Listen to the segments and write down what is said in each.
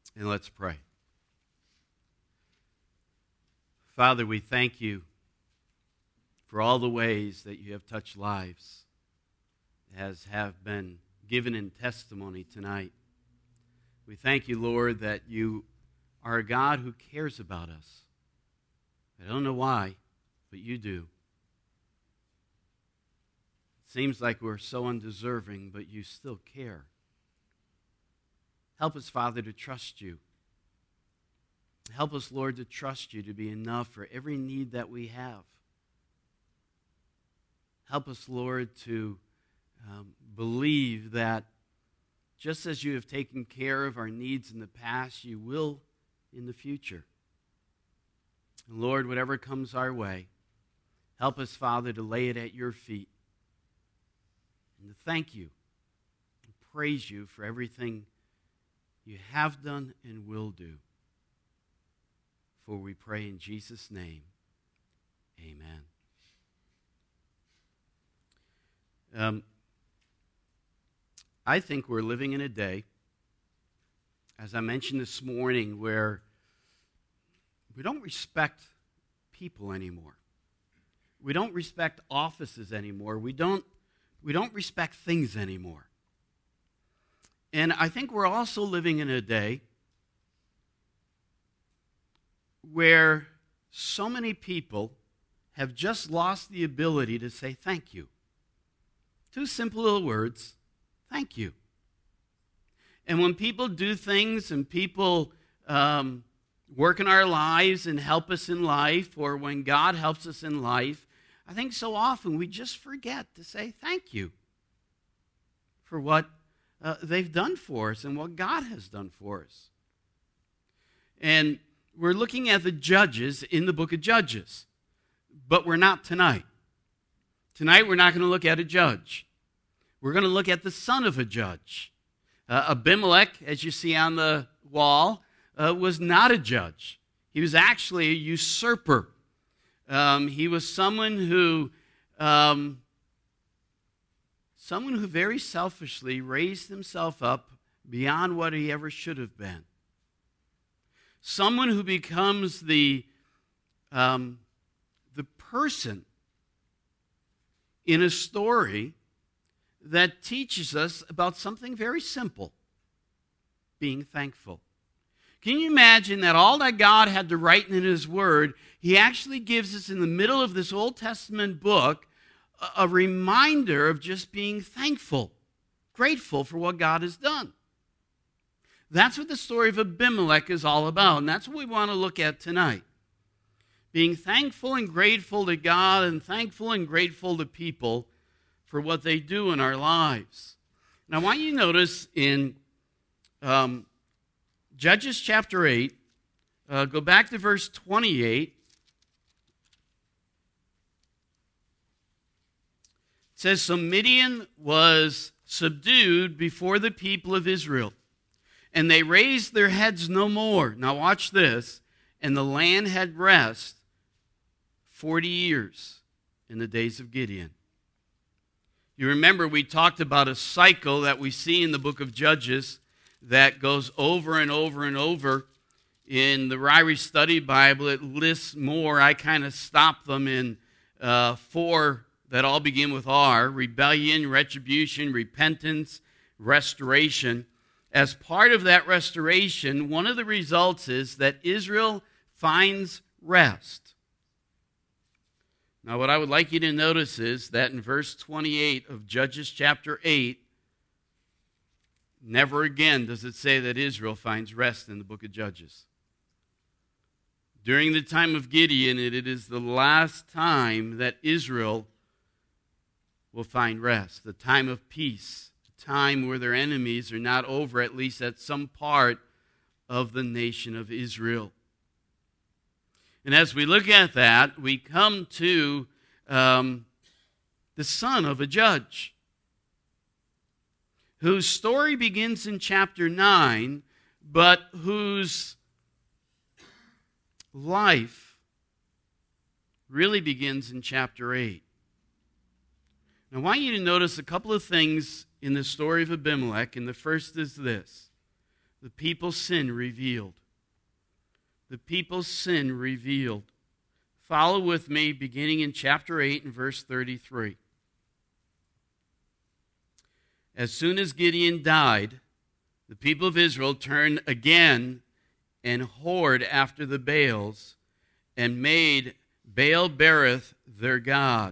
And let's pray. Father, we thank you for all the ways that you have touched lives, as have been given in testimony tonight. We thank you, Lord, that you are a God who cares about us. I don't know why, but you do. It seems like we're so undeserving, but you still care. Help us, Father, to trust you. Help us, Lord, to trust you to be enough for every need that we have. Help us, Lord, to believe that just as you have taken care of our needs in the past, you will in the future. And Lord, whatever comes our way, help us, Father, to lay it at your feet and to thank you and praise you for everything you have done and will do. For we pray in Jesus' name, amen. I think we're living in a day, as I mentioned this morning, where we don't respect people anymore. We don't respect offices anymore. We don't respect things anymore. And I think we're also living in a day where so many people have just lost the ability to say thank you. Two simple little words, thank you. And when people do things and people work in our lives and help us in life, or when God helps us in life, I think so often we just forget to say thank you for what they've done for us and what God has done for us. And we're looking at the judges in the book of Judges, but we're not tonight. Tonight we're not going to look at a judge. We're going to look at the son of a judge. Abimelech, as you see on the wall, was not a judge. He was actually a usurper. He was someone who very selfishly raised himself up beyond what he ever should have been. Someone who becomes the person in a story that teaches us about something very simple, being thankful. Can you imagine that all that God had to write in his word, he actually gives us in the middle of this Old Testament book a reminder of just being thankful, grateful for what God has done. That's what the story of Abimelech is all about, and that's what we want to look at tonight. Being thankful and grateful to God and thankful and grateful to people for what they do in our lives. Now, I want you to notice in Judges chapter 8, go back to verse 28. It says, "So Midian was subdued before the people of Israel, and they raised their heads no more." Now watch this. "And the land had rest 40 years in the days of Gideon." You remember we talked about a cycle that we see in the book of Judges that goes over and over and over. In the Ryrie Study Bible, it lists more. I kind of stopped them in 4 that all begin with R: rebellion, retribution, repentance, restoration. As part of that restoration, one of the results is that Israel finds rest. Now, what I would like you to notice is that in verse 28 of Judges chapter 8, never again does it say that Israel finds rest in the book of Judges. During the time of Gideon, it is the last time that Israel will find rest, the time of peace, the time where their enemies are not over, at least at some part of the nation of Israel. And as we look at that, we come to the son of a judge, whose story begins in chapter 9, but whose life really begins in chapter 8. Now, I want you to notice a couple of things in the story of Abimelech, and the first is this. The people's sin revealed. The people's sin revealed. Follow with me, beginning in chapter 8 and verse 33. As soon as Gideon died, the people of Israel turned again and whored after the Baals and made Baal-berith their god.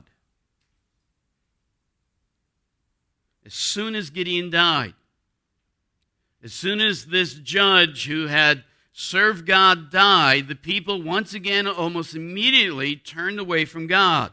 As soon as Gideon died, as soon as this judge who had served God died, the people once again almost immediately turned away from God.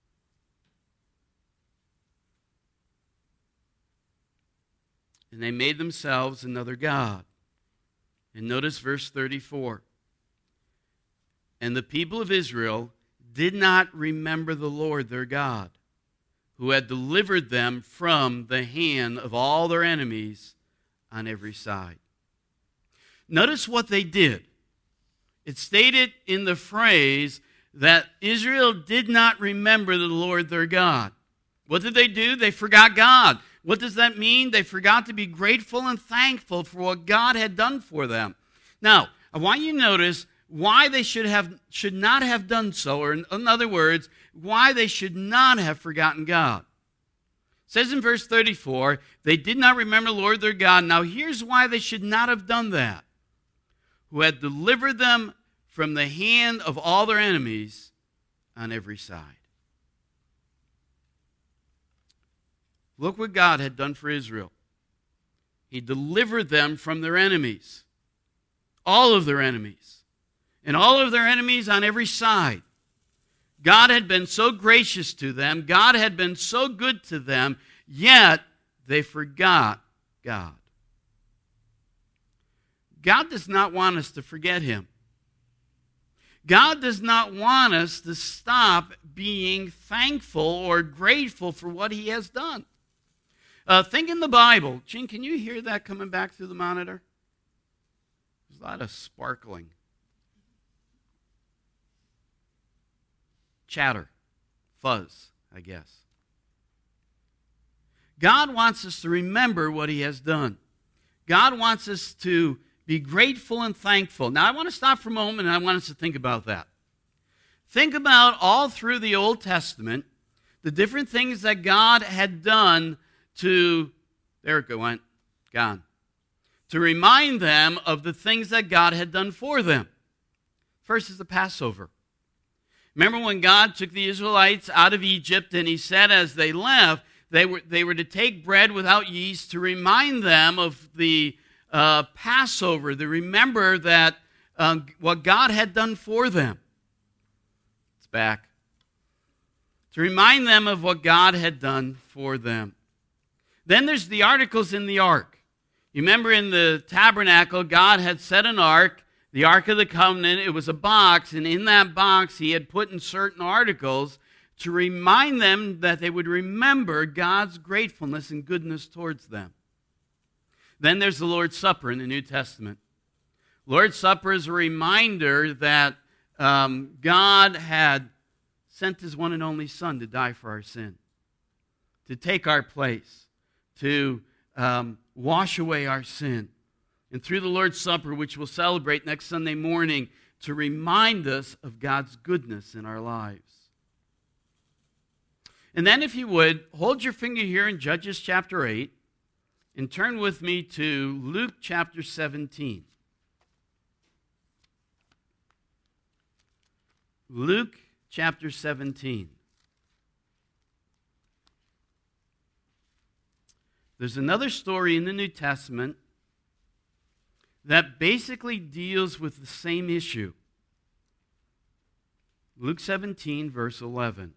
And they made themselves another god. And notice verse 34. And the people of Israel did not remember the Lord their God, who had delivered them from the hand of all their enemies on every side. Notice what they did. It's stated in the phrase that Israel did not remember the Lord their God. What did they do? They forgot God. What does that mean? They forgot to be grateful and thankful for what God had done for them. Now, I want you to notice why they should not have done so, or in other words, why they should not have forgotten God. It says in verse 34, they did not remember the Lord their God. Now here's why they should not have done that. Who had delivered them from the hand of all their enemies on every side. Look what God had done for Israel. He delivered them from their enemies. All of their enemies. And all of their enemies on every side. God had been so gracious to them. God had been so good to them. Yet they forgot God. God does not want us to forget Him. God does not want us to stop being thankful or grateful for what He has done. Think in the Bible. Gene, can you hear that coming back through the monitor? There's a lot of sparkling. Chatter. Fuzz, I guess. God wants us to remember what He has done. God wants us to be grateful and thankful. Now, I want to stop for a moment and I want us to think about that. Think about all through the Old Testament, the different things that God had done to, there it went, gone, to remind them of the things that God had done for them. First is the Passover. Remember when God took the Israelites out of Egypt and He said as they left, they were to take bread without yeast to remind them of the Passover, to remember that what God had done for them. It's back. To remind them of what God had done for them. Then there's the articles in the ark. You remember in the tabernacle, God had set an ark, the Ark of the Covenant. It was a box, and in that box He had put in certain articles to remind them that they would remember God's gratefulness and goodness towards them. Then there's the Lord's Supper in the New Testament. Lord's Supper is a reminder that God had sent His one and only Son to die for our sin, to take our place, to wash away our sin. And through the Lord's Supper, which we'll celebrate next Sunday morning, to remind us of God's goodness in our lives. And then if you would, hold your finger here in Judges chapter 8 and turn with me to Luke chapter 17. Luke chapter 17. There's another story in the New Testament that basically deals with the same issue. Luke 17, verse 11.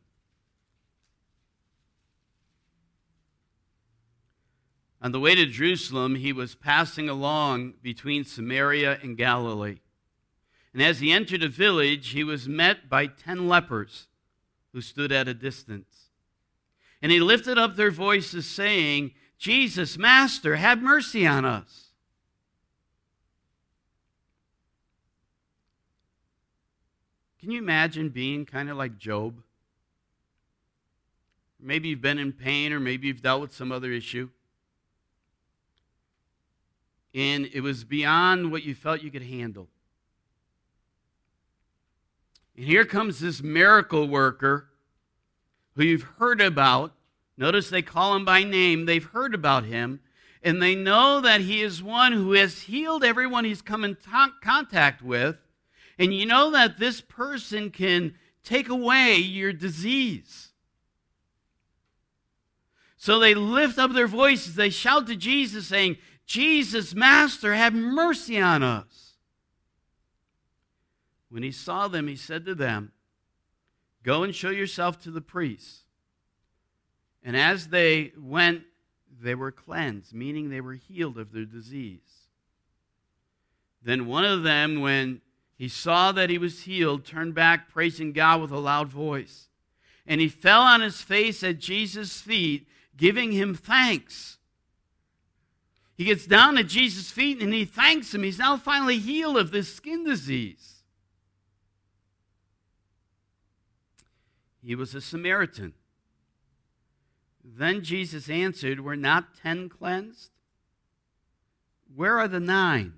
On the way to Jerusalem, He was passing along between Samaria and Galilee. And as He entered a village, He was met by 10 lepers who stood at a distance. And He lifted up their voices, saying, Jesus, Master, have mercy on us. Can you imagine being kind of like Job? Maybe you've been in pain, or maybe you've dealt with some other issue. and it was beyond what you felt you could handle. And here comes this miracle worker who you've heard about. Notice they call him by name. They've heard about him, and they know that he is one who has healed everyone he's come in contact with. And you know that this person can take away your disease. So they lift up their voices. They shout to Jesus, saying, "Jesus, Master, have mercy on us." When he saw them, he said to them, "Go and show yourself to the priests." And as they went, they were cleansed, meaning they were healed of their disease. Then one of them, when he saw that he was healed, turned back, praising God with a loud voice. And he fell on his face at Jesus' feet, giving him thanks. He gets down at Jesus' feet and he thanks him. He's now finally healed of this skin disease. He was a Samaritan. Then Jesus answered, "Were not 10 cleansed? Where are the 9?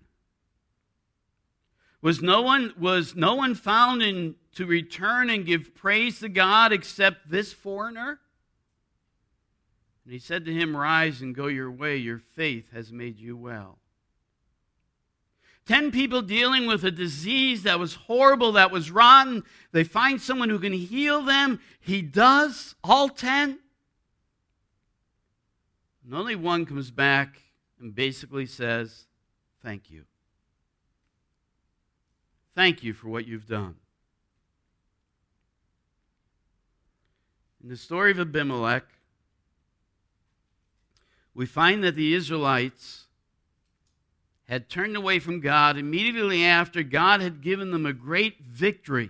Was no one found to return and give praise to God except this foreigner?" And he said to him, "Rise and go your way. Your faith has made you well." 10 people dealing with a disease that was horrible, that was rotten. They find someone who can heal them. He does, all 10. And only one comes back and basically says, "Thank you. Thank you for what you've done." In the story of Abimelech, we find that the Israelites had turned away from God immediately after God had given them a great victory.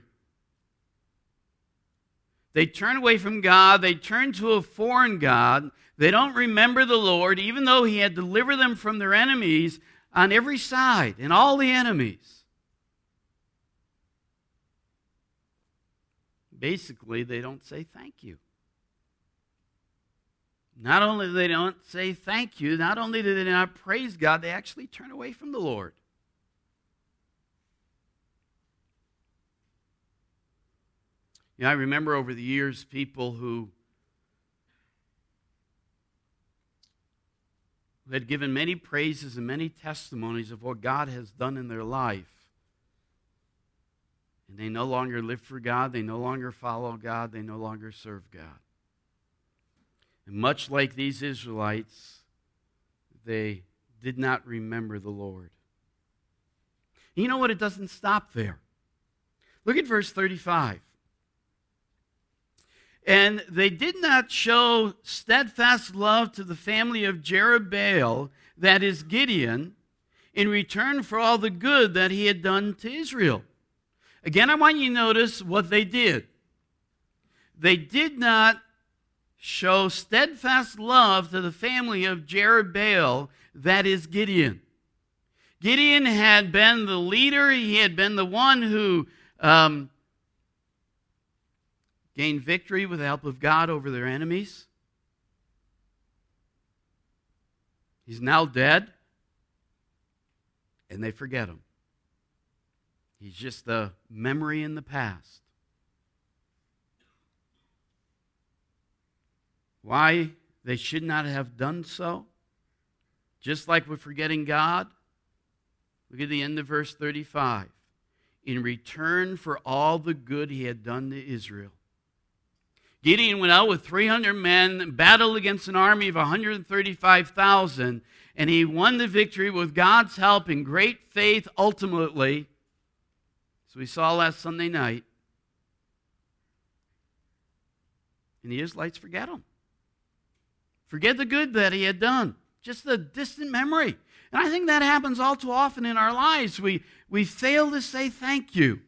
They turn away from God. They turn to a foreign god. They don't remember the Lord, even though he had delivered them from their enemies on every side, and all the enemies. Basically, they don't say thank you. Not only do they don't say thank you, not only do they not praise God, they actually turn away from the Lord. You know, I remember over the years people who had given many praises and many testimonies of what God has done in their life. And they no longer live for God, they no longer follow God, they no longer serve God. And much like these Israelites, they did not remember the Lord. You know what? It doesn't stop there. Look at verse 35. "And they did not show steadfast love to the family of Jerubbaal, that is Gideon, in return for all the good that he had done to Israel." Again, I want you to notice what they did. They did not show steadfast love to the family of Jerubbaal, that is Gideon. Gideon had been the leader. He had been the one who gained victory with the help of God over their enemies. He's now dead, and they forget him. He's just a memory in the past. Why they should not have done so? Just like with forgetting God, look at the end of verse 35. "In return for all the good he had done to Israel." Gideon went out with 300 men, battled against an army of 135,000, and he won the victory with God's help in great faith ultimately, as we saw last Sunday night. And the Israelites forget him. Forget the good that he had done. Just a distant memory. And I think that happens all too often in our lives. We fail to say thank you.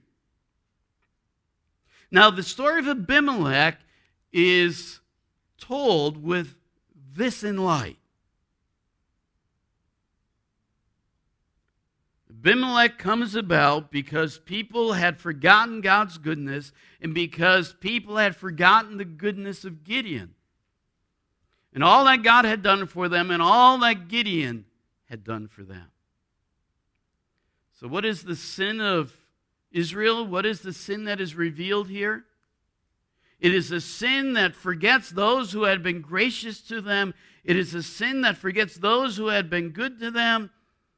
Now, the story of Abimelech is told with this in light. Abimelech comes about because people had forgotten God's goodness and because people had forgotten the goodness of Gideon. And all that God had done for them and all that Gideon had done for them. So what is the sin of Israel? What is the sin that is revealed here? It is a sin that forgets those who had been gracious to them. It is a sin that forgets those who had been good to them.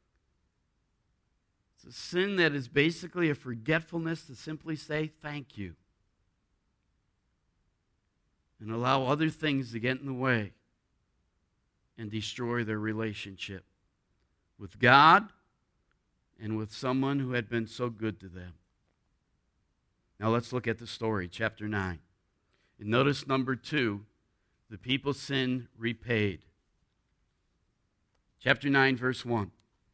It's a sin that is basically a forgetfulness to simply say thank you and allow other things to get in the way and destroy their relationship with God and with someone who had been so good to them. Now let's look at the story, chapter 9. And notice number 2, the people's sin repaid. Chapter 9, verse 1.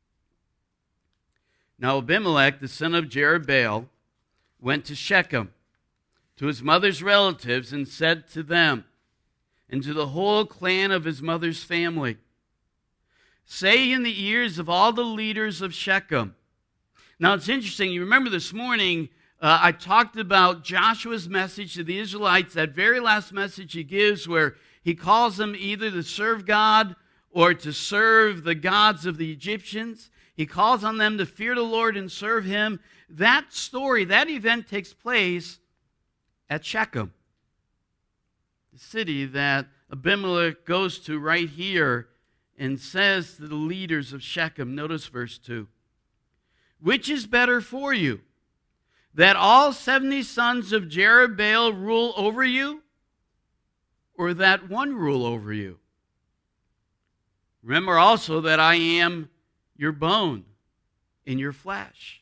Now Abimelech, the son of Jerubbaal, went to Shechem, to his mother's relatives, and said to them, and to the whole clan of his mother's family, say in the ears of all the leaders of Shechem. Now it's interesting, you remember this morning, I talked about Joshua's message to the Israelites, that very last message he gives where he calls them either to serve God or to serve the gods of the Egyptians. He calls on them to fear the Lord and serve him. That story, that event takes place at Shechem, the city that Abimelech goes to right here and says to the leaders of Shechem, notice verse 2, which is better for you, that all 70 sons of Jerubbaal rule over you, or that one rule over you? Remember also that I am your bone in your flesh.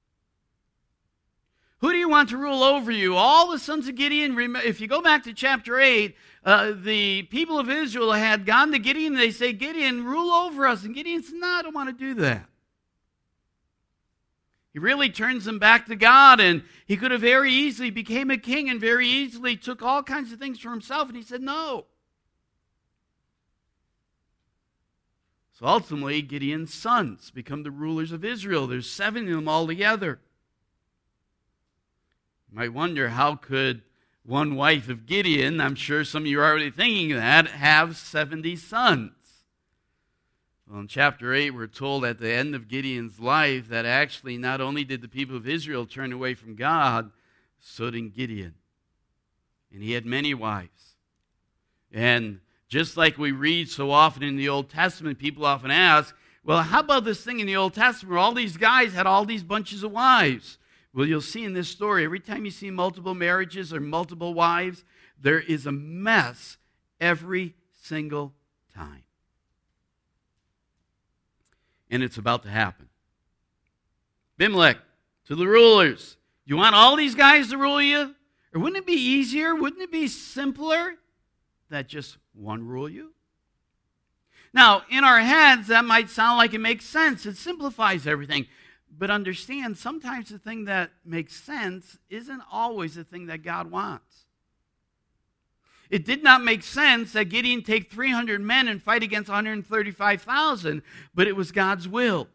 Who do you want to rule over you? All the sons of Gideon. If you go back to chapter 8, the people of Israel had gone to Gideon and they say, Gideon, rule over us. And Gideon said, no, I don't want to do that. He really turns them back to God, and he could have very easily became a king and very easily took all kinds of things for himself, and he said no. So ultimately, Gideon's sons become the rulers of Israel. There's 7 of them altogether. You might wonder, how could one wife of Gideon, I'm sure some of you are already thinking that, have 70 sons? Well, in chapter 8, we're told at the end of Gideon's life that actually not only did the people of Israel turn away from God, so did Gideon. And he had many wives. And just like we read so often in the Old Testament, people often ask, well, how about this thing in the Old Testament where all these guys had all these bunches of wives? Well, you'll see in this story, every time you see multiple marriages or multiple wives, there is a mess every single time. And it's about to happen. Abimelech, to the rulers, you want all these guys to rule you? Or wouldn't it be easier? Wouldn't it be simpler that just one rule you? Now, in our heads, that might sound like it makes sense. It simplifies everything. But understand, sometimes the thing that makes sense isn't always the thing that God wants. It did not make sense that Gideon take 300 men and fight against 135,000, but it was God's will.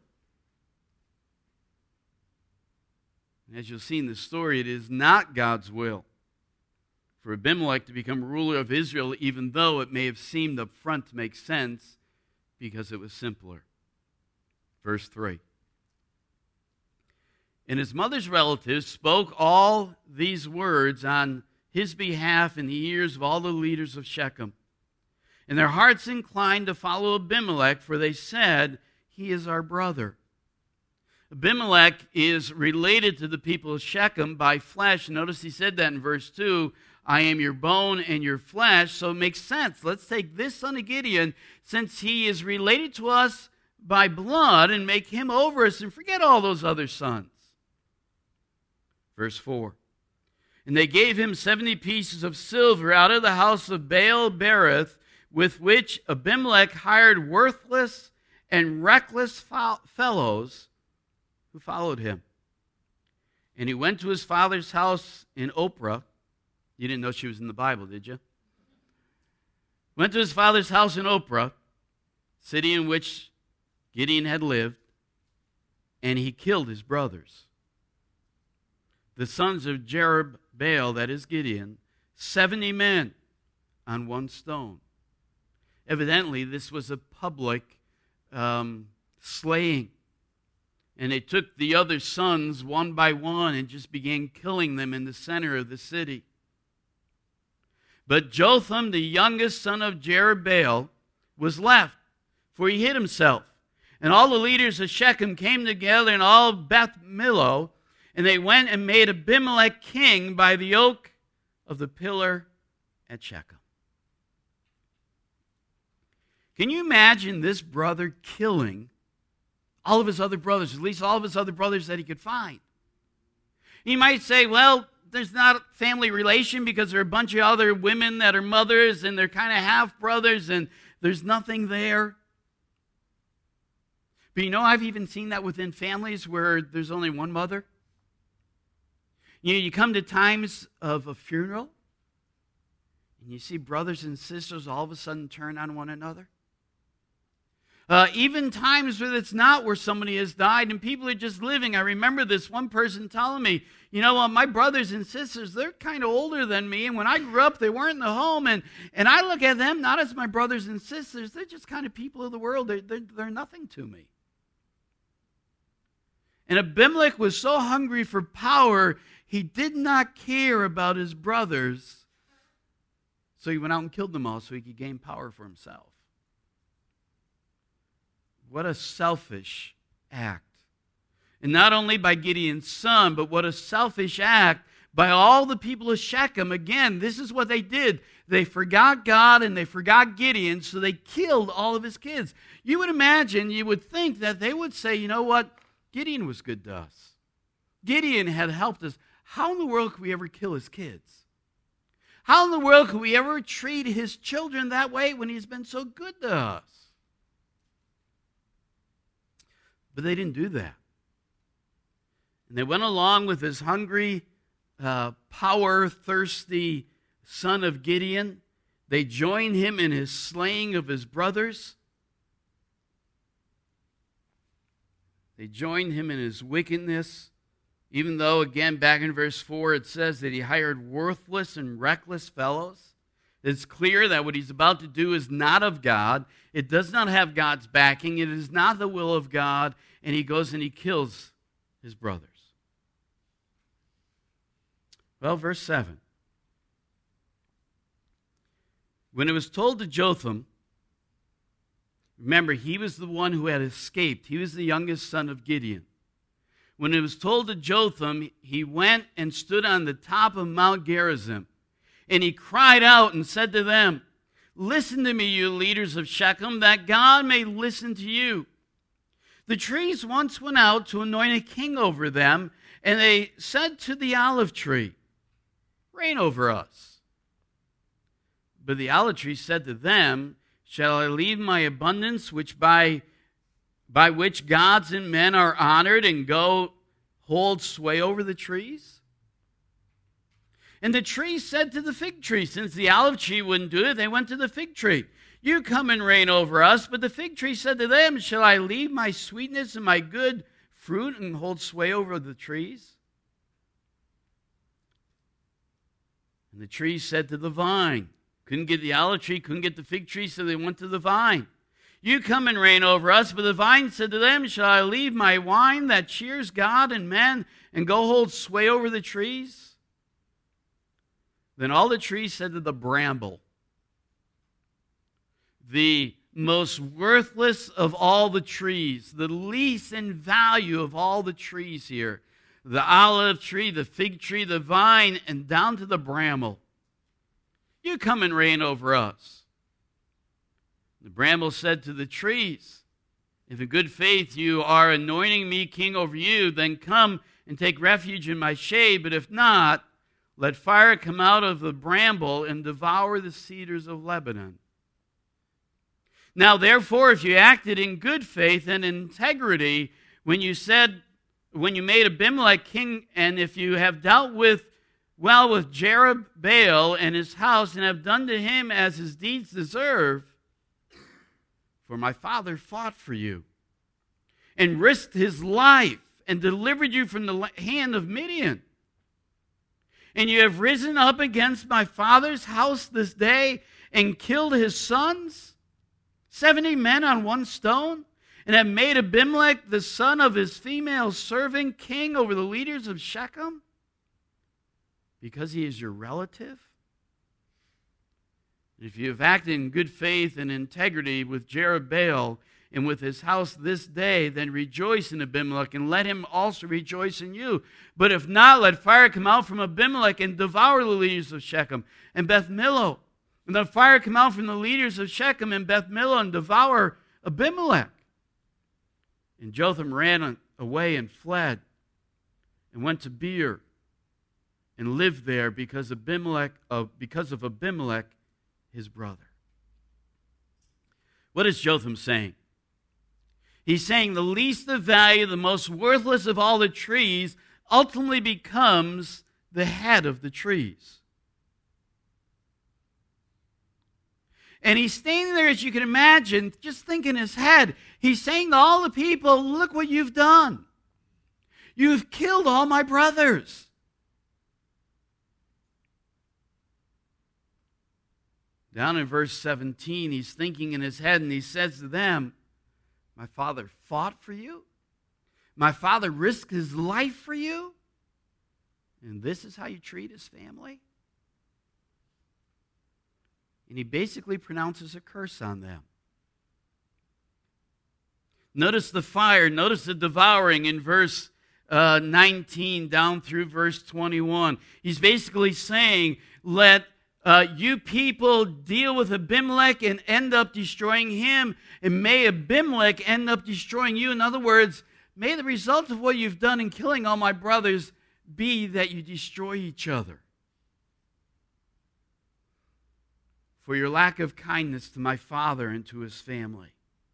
As you'll see in the story, it is not God's will for Abimelech to become ruler of Israel, even though it may have seemed up front to make sense because it was simpler. Verse 3. And his mother's relatives spoke all these words on his behalf in the ears of all the leaders of Shechem. And their hearts inclined to follow Abimelech, for they said, he is our brother. Abimelech is related to the people of Shechem by flesh. Notice he said that in verse 2, I am your bone and your flesh, so it makes sense. Let's take this son of Gideon, since he is related to us by blood, and make him over us, and forget all those other sons. Verse 4. And they gave him 70 pieces of silver out of the house of Baal-berith, with which Abimelech hired worthless and reckless fellows who followed him. And he went to his father's house in Ophrah. You didn't know she was in the Bible, did you? Went to his father's house in Ophrah, city in which Gideon had lived, and he killed his brothers, the sons of Jerubbaal, that is Gideon, 70 men on one stone. Evidently, this was a public slaying. And they took the other sons one by one and just began killing them in the center of the city. But Jotham, the youngest son of Jerubbaal, was left, for he hid himself. And all the leaders of Shechem came together, and all Beth Millo, and they went and made Abimelech king by the oak of the pillar at Shechem. Can you imagine this brother killing all of his other brothers, at least all of his other brothers that he could find? You might say, well, there's not a family relation because there are a bunch of other women that are mothers and they're kind of half-brothers and there's nothing there. But you know, I've even seen that within families where there's only one mother. You come to times of a funeral and you see brothers and sisters all of a sudden turn on one another. Even times where it's not where somebody has died and people are just living. I remember this one person telling me, you know, my brothers and sisters, they're kind of older than me. And when I grew up, they weren't in the home. And I look at them not as my brothers and sisters. They're just kind of people of the world. They're nothing to me. And Abimelech was so hungry for power, he did not care about his brothers. So he went out and killed them all so he could gain power for himself. What a selfish act. And not only by Gideon's son, but what a selfish act by all the people of Shechem. Again, this is what they did. They forgot God and they forgot Gideon, so they killed all of his kids. You would imagine, you would think that they would say, you know what? Gideon was good to us. Gideon had helped us. How in the world could we ever kill his kids? How in the world could we ever treat his children that way when he's been so good to us? But they didn't do that. And they went along with this hungry, power-thirsty son of Gideon. They joined him in his slaying of his brothers. They joined him in his wickedness, even though, again, back in verse 4, it says that he hired worthless and reckless fellows. It's clear that what he's about to do is not of God. It does not have God's backing. It is not the will of God. And he goes and he kills his brothers. Well, verse 7. When it was told to Jotham, remember, he was the one who had escaped. He was the youngest son of Gideon. When it was told to Jotham, he went and stood on the top of Mount Gerizim. And he cried out and said to them, "Listen to me, you leaders of Shechem, that God may listen to you. The trees once went out to anoint a king over them, and they said to the olive tree, 'Reign over us.' But the olive tree said to them, 'Shall I leave my abundance, which by which gods and men are honored, and go hold sway over the trees?' And the tree said to the fig tree," since the olive tree wouldn't do it, they went to the fig tree, "You come and reign over us." But the fig tree said to them, "Shall I leave my sweetness and my good fruit and hold sway over the trees?" And the tree said to the vine, couldn't get the olive tree, couldn't get the fig tree, so they went to the vine. "You come and reign over us." But the vine said to them, "Shall I leave my wine that cheers God and men and go hold sway over the trees?" Then all the trees said to the bramble, the most worthless of all the trees, the least in value of all the trees here, the olive tree, the fig tree, the vine, and down to the bramble, "You come and reign over us." The bramble said to the trees, "If in good faith you are anointing me king over you, then come and take refuge in my shade. But if not, let fire come out of the bramble and devour the cedars of Lebanon. Now, therefore, if you acted in good faith and integrity when you made Abimelech king, and if you have dealt with Jerubbaal and his house, and have done to him as his deeds deserve, for my father fought for you and risked his life and delivered you from the hand of Midian. And you have risen up against my father's house this day and killed his sons, 70 men on one stone. and have made Abimelech, the son of his female servant, king over the leaders of Shechem? Because he is your relative? If you have acted in good faith and integrity with Jerubbaal and with his house this day, then rejoice in Abimelech, and let him also rejoice in you. But if not, let fire come out from Abimelech and devour the leaders of Shechem and Beth Millo. And let fire come out from the leaders of Shechem and Beth Millo and devour Abimelech. And Jotham ran away and fled and went to Beer and lived there because of Abimelech, his brother. What is Jotham saying? He's saying the least of value, the most worthless of all the trees, ultimately becomes the head of the trees. And he's standing there, as you can imagine, just thinking in his head. He's saying to all the people, look what you've done. You've killed all my brothers. Down in verse 17, he's thinking in his head, and he says to them, my father fought for you? My father risked his life for you? And this is how you treat his family? And he basically pronounces a curse on them. Notice the fire, notice the devouring in verse 19 down through verse 21. He's basically saying, let you people deal with Abimelech and end up destroying him, and may Abimelech end up destroying you. In other words, may the result of what you've done in killing all my brothers be that you destroy each other. For your lack of kindness to my father and to his family.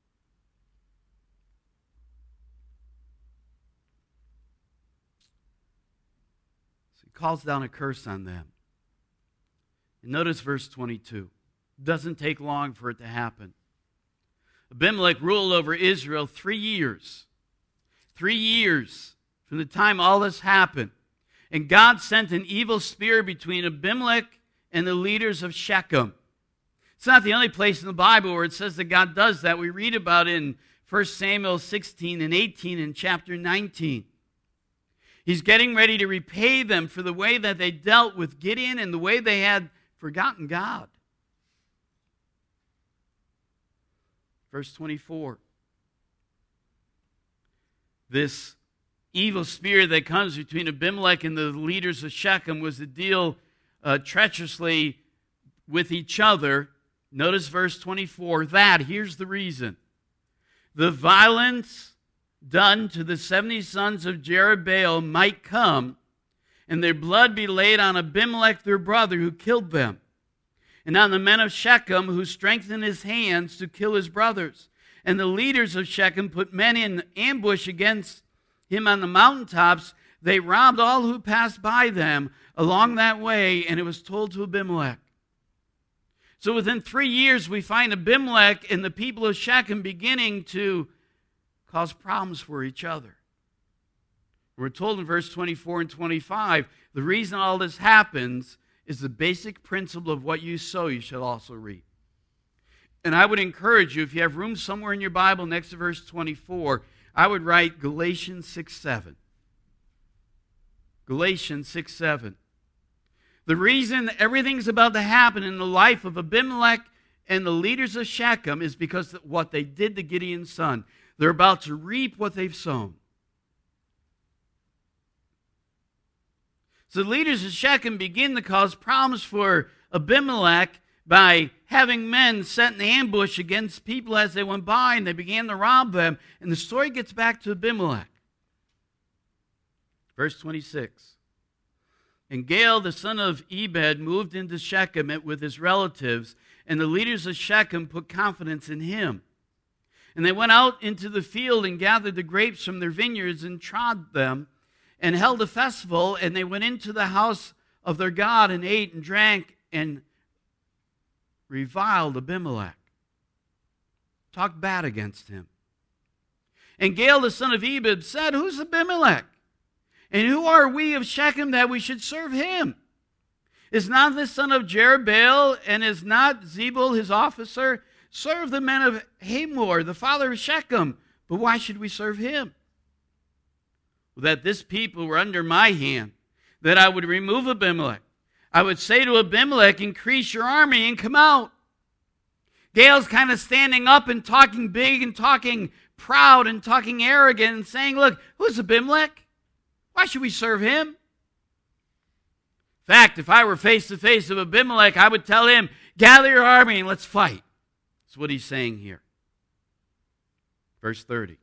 So he calls down a curse on them. And notice verse 22. It doesn't take long for it to happen. Abimelech ruled over Israel 3 years. 3 years from the time all this happened. And God sent an evil spirit between Abimelech and the leaders of Shechem. It's not the only place in the Bible where it says that God does that. We read about it in 1 Samuel 16 and 18 and chapter 19. He's getting ready to repay them for the way that they dealt with Gideon and the way they had forgotten God. Verse 24. This evil spirit that comes between Abimelech and the leaders of Shechem was to deal treacherously with each other. Notice verse 24. Here's the reason. The violence done to the 70 sons of Jerubbaal might come, and their blood be laid on Abimelech their brother who killed them, and on the men of Shechem who strengthened his hands to kill his brothers. And the leaders of Shechem put men in ambush against him on the mountaintops. They robbed all who passed by them along that way, and it was told to Abimelech. So within 3 years, we find Abimelech and the people of Shechem beginning to cause problems for each other. We're told in verse 24 and 25, the reason all this happens is the basic principle of what you sow, you should also reap. And I would encourage you, if you have room somewhere in your Bible next to verse 24, I would write Galatians 6:7. Galatians 6:7. The reason everything's about to happen in the life of Abimelech and the leaders of Shechem is because of what they did to Gideon's son. They're about to reap what they've sown. So the leaders of Shechem begin to cause problems for Abimelech by having men set in ambush against people as they went by, and they began to rob them. And the story gets back to Abimelech. Verse 26. And Gaal, the son of Ebed, moved into Shechem with his relatives, and the leaders of Shechem put confidence in him. And they went out into the field and gathered the grapes from their vineyards and trod them, and held a festival, and they went into the house of their God and ate and drank and reviled Abimelech. Talked bad against him. And Gaal, the son of Ebed, said, "Who's Abimelech? And who are we of Shechem that we should serve him? Is not this son of Jerubbaal, and is not Zebul his officer? Serve the men of Hamor, the father of Shechem, But why should we serve him? That this people were under my hand, that I would remove Abimelech. I would say to Abimelech, increase your army and come out. Gael's kind of standing up and talking big and talking proud and talking arrogant and saying, look, who's Abimelech? Why should we serve him? In fact, if I were face to face with Abimelech, I would tell him, gather your army and let's fight. That's what he's saying here. Verse 30.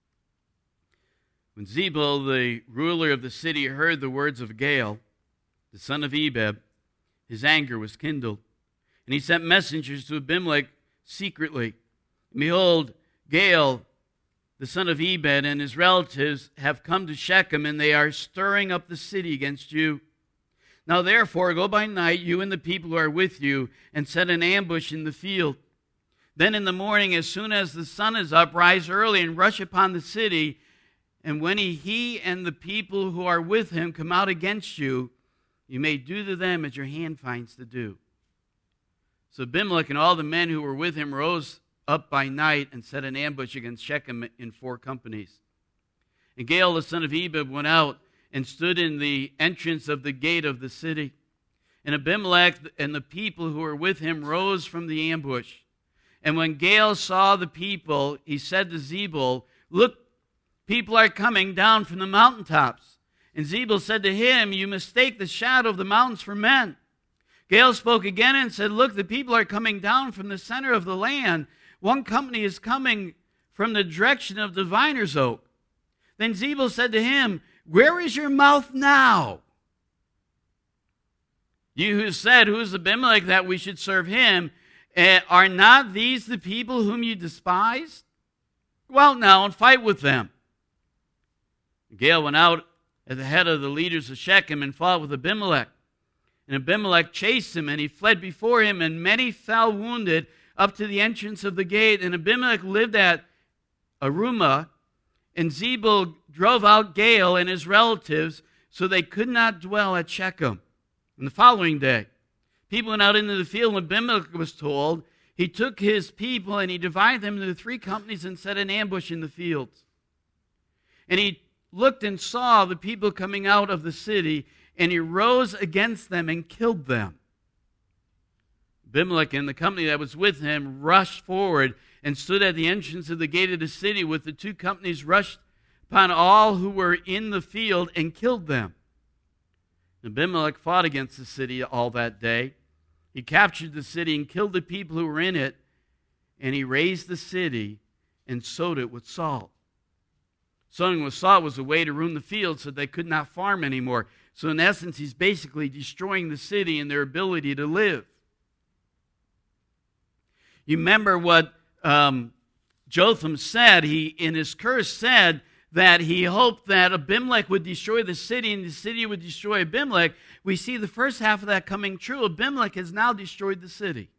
When Zebul, the ruler of the city, heard the words of Gael, the son of Ebed, his anger was kindled. And he sent messengers to Abimelech secretly. And behold, Gael, the son of Ebed, and his relatives have come to Shechem, and they are stirring up the city against you. Now therefore, go by night, you and the people who are with you, and set an ambush in the field. Then in the morning, as soon as the sun is up, rise early and rush upon the city. And when he and the people who are with him come out against you, you may do to them as your hand finds to do. So Abimelech and all the men who were with him rose up by night and set an ambush against Shechem in 4 companies. And Gael, the son of Ebed, went out and stood in the entrance of the gate of the city. And Abimelech and the people who were with him rose from the ambush. And when Gael saw the people, he said to Zebul, look, people are coming down from the mountaintops. And Zebul said to him, you mistake the shadow of the mountains for men. Gael spoke again and said, look, the people are coming down from the center of the land. One company is coming from the direction of the viner's oak. Then Zebul said to him, where is your mouth now? You who said, who is Abimelech that we should serve him? Are not these the people whom you despised? Go out now and fight with them. Gael went out at the head of the leaders of Shechem and fought with Abimelech. And Abimelech chased him, and he fled before him, and many fell wounded up to the entrance of the gate. And Abimelech lived at Arumah, and Zebul drove out Gael and his relatives, so they could not dwell at Shechem. And the following day, people went out into the field, and Abimelech was told. He took his people, and he divided them into 3 companies and set an ambush in the fields. And he looked and saw the people coming out of the city, and he rose against them and killed them. Abimelech and the company that was with him rushed forward and stood at the entrance of the gate of the city, with the 2 companies rushed upon all who were in the field and killed them. Abimelech fought against the city all that day. He captured the city and killed the people who were in it, and he razed the city and sowed it with salt. Sowing with salt was a way to ruin the field so they could not farm anymore. So in essence, he's basically destroying the city and their ability to live. You remember what Jotham said. He, in his curse, said that he hoped that Abimelech would destroy the city and the city would destroy Abimelech. We see the first half of that coming true. Abimelech has now destroyed the city.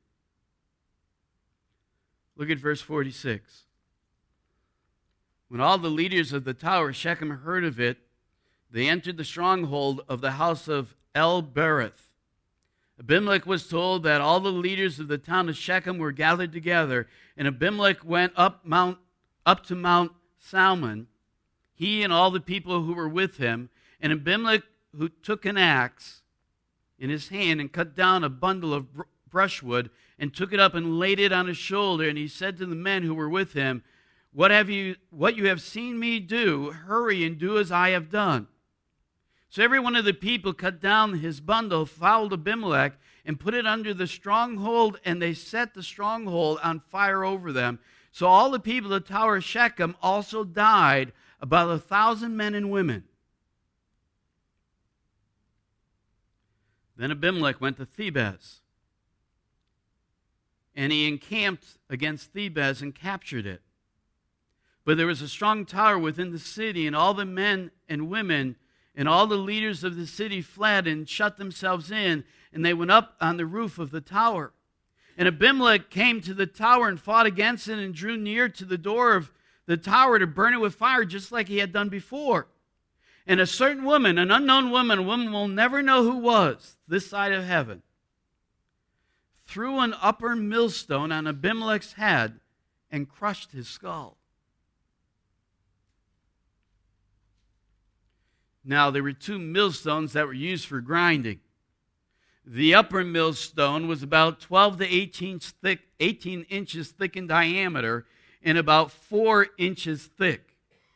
Look at verse 46. When all the leaders of the tower of Shechem heard of it, they entered the stronghold of the house of El-Berith. Abimelech was told that all the leaders of the town of Shechem were gathered together, and Abimelech went up to Mount Salmon, he and all the people who were with him. And Abimelech, who took an axe in his hand and cut down a bundle of brushwood and took it up and laid it on his shoulder, and he said to the men who were with him, what you have seen me do, hurry and do as I have done. So every one of the people cut down his bundle, followed Abimelech, and put it under the stronghold, and they set the stronghold on fire over them. So all the people of the tower of Shechem also died, about 1,000 men and women. Then Abimelech went to Thebez, and he encamped against Thebez and captured it. But there was a strong tower within the city, and all the men and women and all the leaders of the city fled and shut themselves in, and they went up on the roof of the tower. And Abimelech came to the tower and fought against it and drew near to the door of the tower to burn it with fire, just like he had done before. And a certain woman, an unknown woman, a woman we'll never know who was, this side of heaven, threw an upper millstone on Abimelech's head and crushed his skull. Now, there were two millstones that were used for grinding. The upper millstone was about 12 to 18 inches thick in diameter and about 4 inches thick.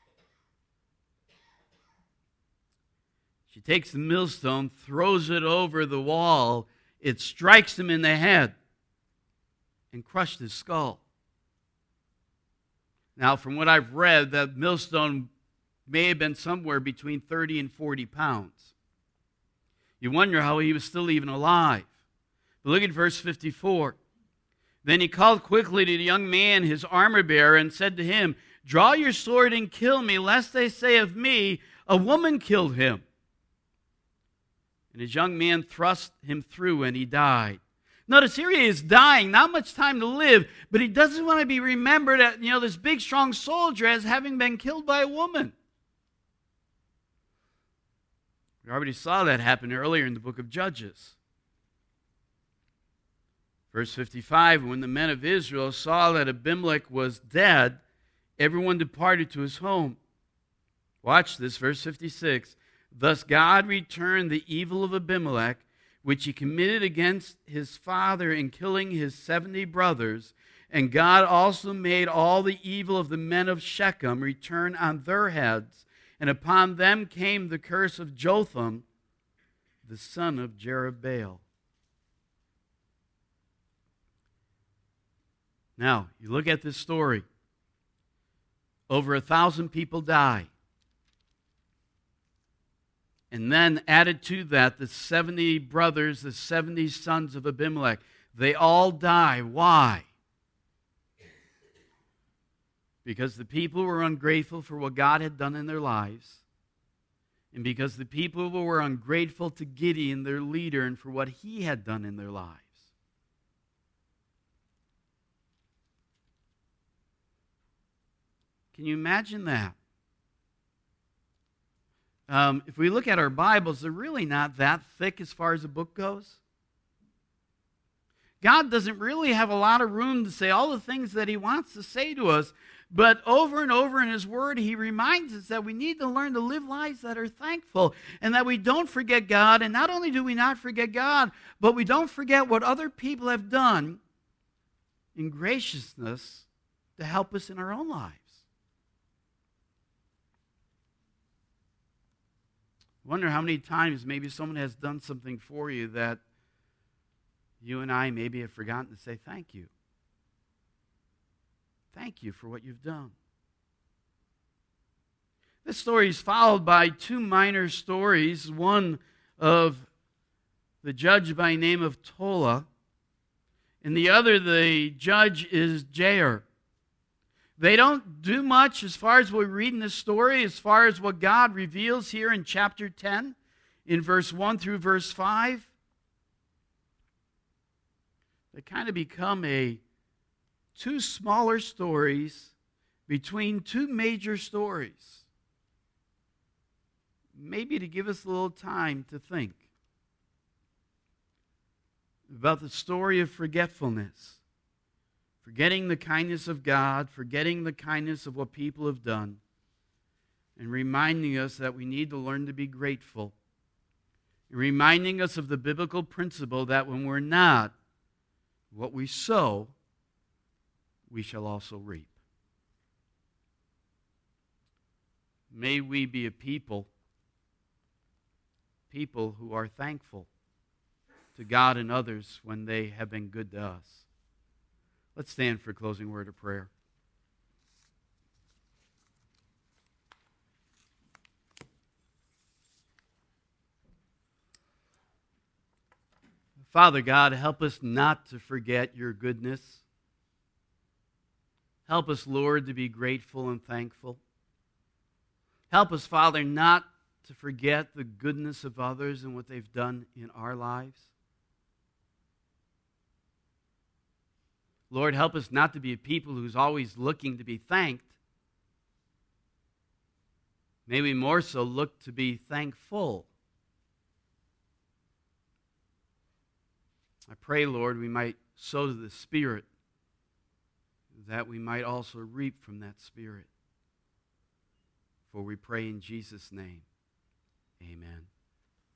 She takes the millstone, throws it over the wall. It strikes him in the head and crushed his skull. Now, from what I've read, that millstone may have been somewhere between 30 and 40 pounds. You wonder how he was still even alive. But look at verse 54. Then he called quickly to the young man, his armor-bearer, and said to him, "Draw your sword and kill me, lest they say of me, a woman killed him." And his young man thrust him through, and he died. Notice here he is dying, not much time to live, but he doesn't want to be remembered as, this big, strong soldier as having been killed by a woman. We already saw that happen earlier in the book of Judges. Verse 55, when the men of Israel saw that Abimelech was dead, everyone departed to his home. Watch this, verse 56. Thus God returned the evil of Abimelech, which he committed against his father in killing his 70 brothers, and God also made all the evil of the men of Shechem return on their heads, and upon them came the curse of Jotham, the son of Jerubbaal. Now, you look at this story. Over 1,000 people die. And then added to that, the 70 brothers, the 70 sons of Abimelech. They all die. Why? Because the people were ungrateful for what God had done in their lives. And because the people were ungrateful to Gideon, their leader, and for what he had done in their lives. Can you imagine that? If we look at our Bibles, they're really not that thick as far as the book goes. God doesn't really have a lot of room to say all the things that he wants to say to us, but over and over in his word, he reminds us that we need to learn to live lives that are thankful and that we don't forget God. And not only do we not forget God, but we don't forget what other people have done in graciousness to help us in our own lives. I wonder how many times maybe someone has done something for you that you and I maybe have forgotten to say thank you. Thank you for what you've done. This story is followed by two minor stories, one of the judge by name of Tola, and the other, the judge, is Jair. They don't do much as far as we read in this story, as far as what God reveals here in chapter 10, in verse 1 through verse 5. They kind of become two smaller stories between two major stories. Maybe to give us a little time to think about the story of forgetfulness. Forgetting the kindness of God, forgetting the kindness of what people have done, and reminding us that we need to learn to be grateful. And reminding us of the biblical principle that when we're not what we sow, we shall also reap. May we be a people who are thankful to God and others when they have been good to us. Let's stand for a closing word of prayer. Father God, help us not to forget your goodness. Help us, Lord, to be grateful and thankful. Help us, Father, not to forget the goodness of others and what they've done in our lives. Lord, help us not to be a people who's always looking to be thanked. May we more so look to be thankful. I pray, Lord, we might sow to the Spirit, that we might also reap from that Spirit. For we pray in Jesus' name.